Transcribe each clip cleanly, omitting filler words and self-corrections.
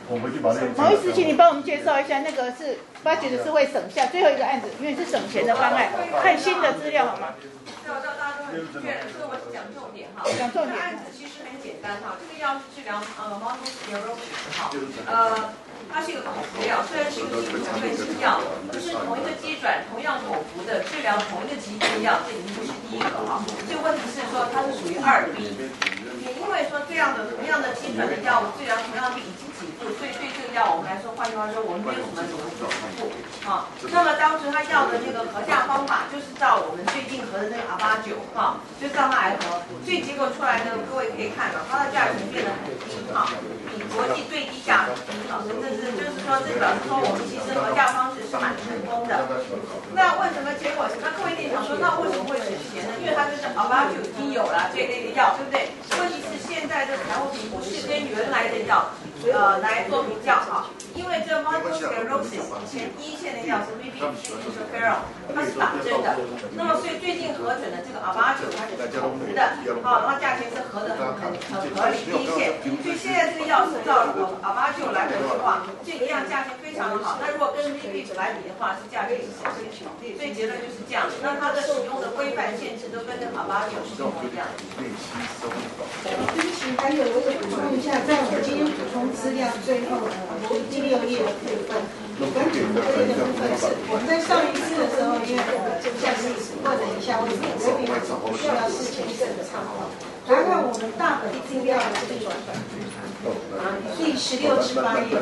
我们就把那个。 毛医师，请你帮我们介绍一下，那个是budget是会省下最后一个案子，因为是省钱的方案，看新的资料好吗？ 大家都很确认，所以我讲重点哈。 讲重点。 案子其实很简单哈，这个药是治疗multiple sclerosis 哈，它是一个口服药，虽然是一个基础成分新药，就是同一个机转同样口服的治疗同一个疾病的药，这已经不是第一个哈。这个问题是说它是属于2B，也因为说这样的同样的机转的药物治疗同样的病已经几步，所以对这个药我们来说，换句话说，我们没有什么重复啊。那么当时他要的那个合价方法就是照我们最近合的那个阿巴9哈，就照它来合，所以结果出来呢，各位可以看到它的价钱变得很低哈，比国际最低价很低哈，所以就是说这表示说我们其实合价方式是蛮成功的。那为什么结果是？那各位一定想说，那为什么会省钱呢？因为它就是阿巴9已经有了这类的药，对不对？问题是现在的财务评估是跟原来的药来做比较哈，因为这 multiple sclerosis 以前第一线的药是 Rivotril，它是打针的，那么所以最近核准的这个阿巴9它就是口服的，好，然后价钱是合的很合理第一线，所以现在这个药是照阿巴9来合的话，这一样价钱非常的好。那如果跟 Rivotril 来比的话，是价格是省下去，所以结论就是这样。那它的使用的规范限制都跟那个阿巴9是一模一样的。 对不起，还有我补充一下，在我们今天补充资料最后第6页的部分，跟第5页的部分是我们在上一次的时候，因为下次或者一下为什么这边需要事前审查哦，来看我们大本资料的这个第16至8页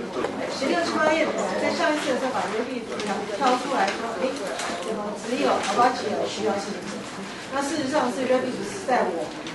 ，16至8页在上一次的时候把这个例子挑出来说，怎么只有阿巴9需要事前审查？那事实上是 Revit 是在我们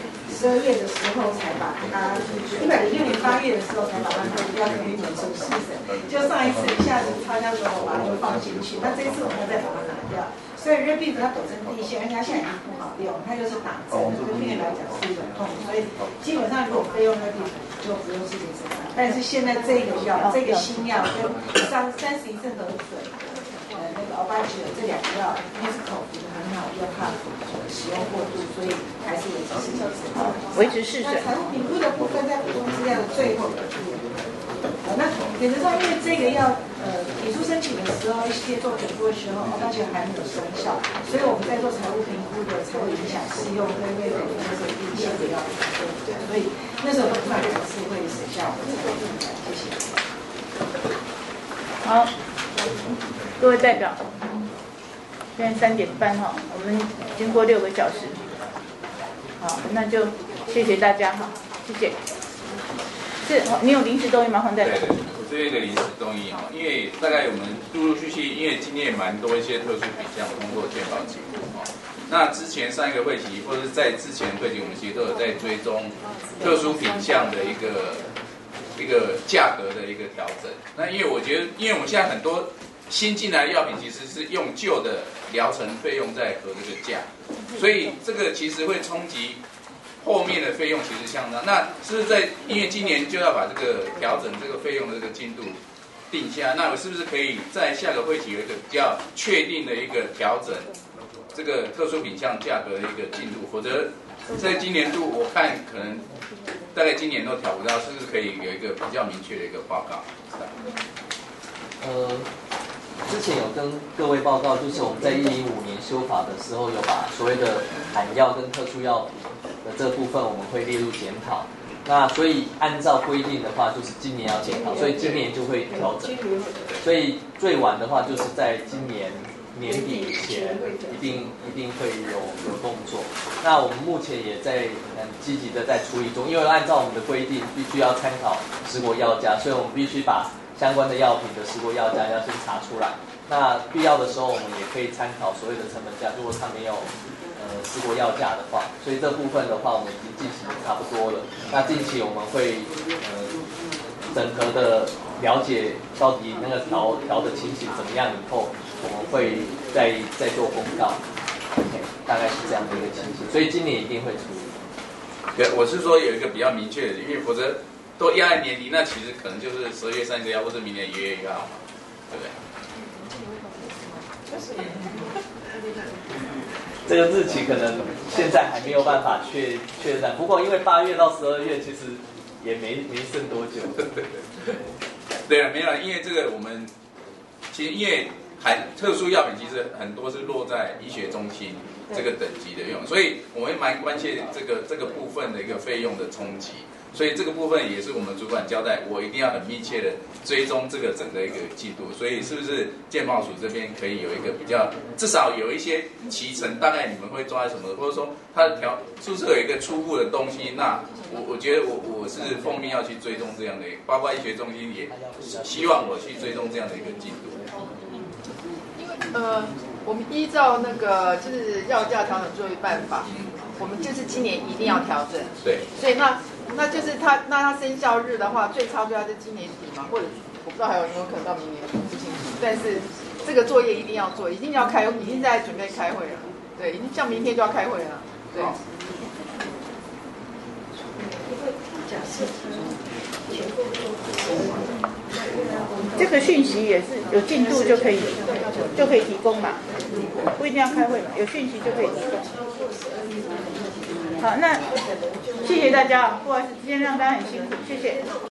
12月的时候才把它，106年8月的时候才把它要可以免受试审，就上一次一下子他那时候把它放进去，那这一次我们再把它拿掉。所以 Revit 它本身第一线，而且它现在已经不好用，它就是打针，对病人来讲是一种痛，所以基本上如果非用 Revit 就不用事情审查。但是现在这个药，这个新药跟上31次核准。那个阿巴9这2个药，因为是口服的很好，又怕使用过度，所以还是维持市场审查。 维持市审。 那财务评估的部分在补充资料的最后的部分。那原则上，因为这个要提出申请的时候，一些做评估的时候，阿巴9还没有生效，所以我们在做财务评估的财务影响适用跟瑞典那时候第一线的要所以那时候都看还是会省下我们财务影响。谢谢。 好。各位代表，现在3点半哈，我们经过6个小时，好，那就谢谢大家哈，谢谢。是，你有临时动议吗，黄代表？ 对，我这边的临时动议哈，因为大概我们陆陆续续，因为今天也蛮多一些特殊品项通过健保记录哈。那之前上一个会期，或者是在之前会期，我们其实都有在追踪特殊品项的一个价格的一个调整。那因为我觉得，因为我们现在很多新进来的药品其实是用旧的疗程费用在合这个价，所以这个其实会冲击后面的费用，其实相当。那是不是在因为今年就要把这个调整这个费用的这个进度定下，那我是不是可以在下个会期有一个比较确定的一个调整这个特殊品项价格的一个进度？否则在今年度我看可能大概今年都调不到，是不是可以有一个比较明确的一个报告？ 之前有跟各位报告，就是我们在105年修法的时候，有把所谓的罕药跟特殊药品的这部分，我们会列入检讨。那所以按照规定的话，就是今年要检讨，所以今年就会调整。所以最晚的话，就是在今年年底以前，一定会有动作。那我们目前也在很积极的在处理中，因为按照我们的规定，必须要参考10国药价，所以我们必须把相关的药品的10国药价要先查出来。那必要的时候，我们也可以参考所谓的成本价，如果它没有10国药价的话，所以这部分的话，我们已经进行差不多了。那近期我们会整合的了解到底那个调的情形怎么样以后，我们会再做公告。OK， 大概是这样的一个情形，所以今年一定会处理。 对，我是说有一个比较明确的，因为否则都压在年底，那其实可能就是12月31号或者明年1月1号嘛，对不对？ 这个日期可能现在还没有办法确认，不过因为8月到12月其实也没剩多久。 对了，没有，因为这个我们其实因为特殊药品其实很多是落在医学中心这个等级的用，所以我们蛮关切这个部分的一个费用的冲击。所以这个部分也是我们主管交代，我一定要很密切的追踪这个整个一个进度。所以是不是健保署这边可以有一个比较，至少有一些期程，大概你们会抓什么，或者说它的注册有一个初步的东西，那我觉得我是奉命要去追踪这样的，包括医学中心也希望我去追踪这样的一个进度。 因为我们依照那个就是药价调整作业办法，我们就是今年一定要调整。 对。 所以那就是它生效日的话，最差是今年底嘛，或者我不知道还有没有可能到明年，不清楚。但是这个作业一定要做，已经在准备开会了。对，已经像明天就要开会了。对。 这个讯息也是有进度就可以提供嘛，不一定要开会嘛，有讯息就可以提供。好，那谢谢大家，不好意思，今天让大家很辛苦，谢谢。